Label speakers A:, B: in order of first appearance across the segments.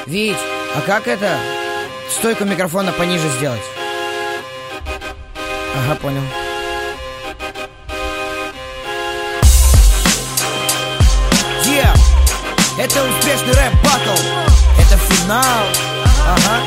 A: Вить, а как это? Стойку микрофона пониже сделать. Ага, понял. Это успешный рэп-баттл. Это финал. Ага.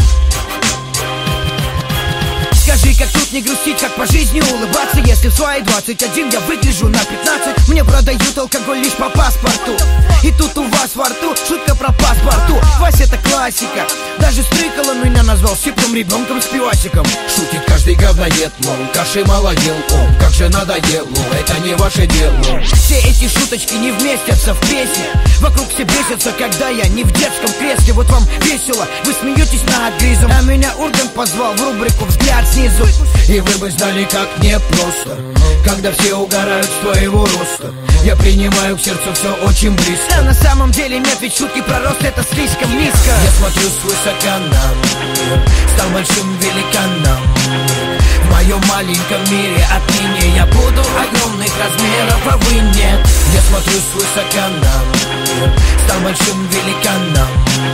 A: Скажи, как тут не грустить, как по жизни улыбаться, если в свои 21 я выгляжу на 15. Мне продают алкоголь лишь по паспорту. И тут у вас во рту шутка про паспорту. Вась, это классика. Даже Стрыкало меня назвал сиплым ребенком с пивасиком.
B: Шутит каждый говноед, мол, каши молодел. О, как же надоело, это не ваше дело.
A: Все эти шуточки не вместятся в песне. Вокруг все бесятся, когда я не в детском кресле. Вот вам весело, вы смеетесь над гризом, а меня Ургант позвал в рубрику «Взгляд снизу».
B: И вы бы знали, как непросто, когда все угорают с твоего роста. Я принимаю к сердцу все очень близко.
A: А на самом деле нет, ведь шутки про рост это слишком низко.
B: Я смотрю свысока на мир, стал большим великаном. В моем маленьком мире отныне я буду огромных размеров, а вы нет. Я смотрю свысока на мир, стал большим великаном.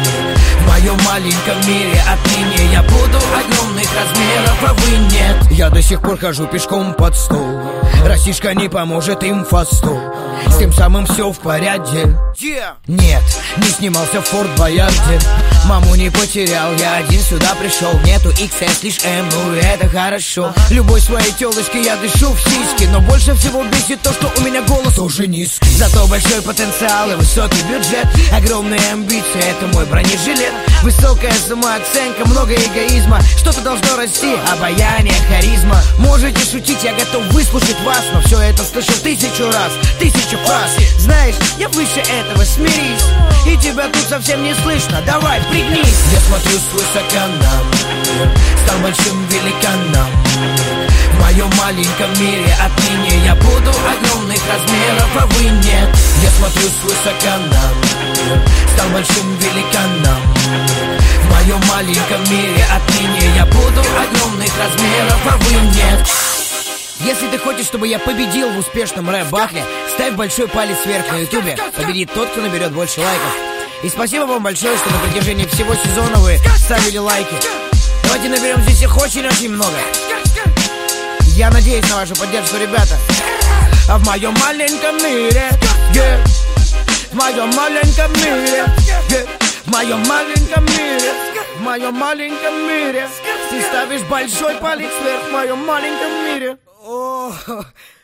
B: В моем маленьком мире отныне я буду огромных размеров, а вы нет. Я до сих пор хожу пешком под стол. Растишка не поможет им фасту. С тем самым все в порядке. Нет, не снимался в Форт Боярде. Маму не потерял, я один сюда пришел. Нету XS, лишь M, ну это хорошо.
A: Любой своей телочке я дышу в сиськи. Но больше всего бесит то, что у меня голос
B: тоже низкий.
A: Зато большой потенциал и высокий бюджет. Огромные амбиции, это мой бронежилет. Высокая самооценка, много эгоизма. Что-то должно расти, обаяние, харизма. Можете шутить, я готов выслушать вас, но все это слышал 1000 раз, 1000 фраз. Знаешь, я выше этого, смирись. И тебя тут совсем не слышно, давай, пригнись.
B: Я смотрю свысока на мир, стал большим великаном. В моем маленьком мире отныне я буду огромных размеров, а вы нет. Я смотрю свысока на мир, стал большим великаном. В моем маленьком мире отныне я буду огромных размеров, а вы нет.
A: Если ты хочешь, чтобы я победил в успешном рэп-батле, ставь большой палец вверх на ютубе. Победит тот, кто наберет больше лайков. И спасибо вам большое, что на протяжении всего сезона вы ставили лайки. Давайте наберем здесь их очень-очень много. Я надеюсь на вашу поддержку, ребята. А в моем маленьком мире, в моем маленьком мире, в моем маленьком мире, в моем маленьком мире, ты ставишь большой палец вверх в моем маленьком мире. О,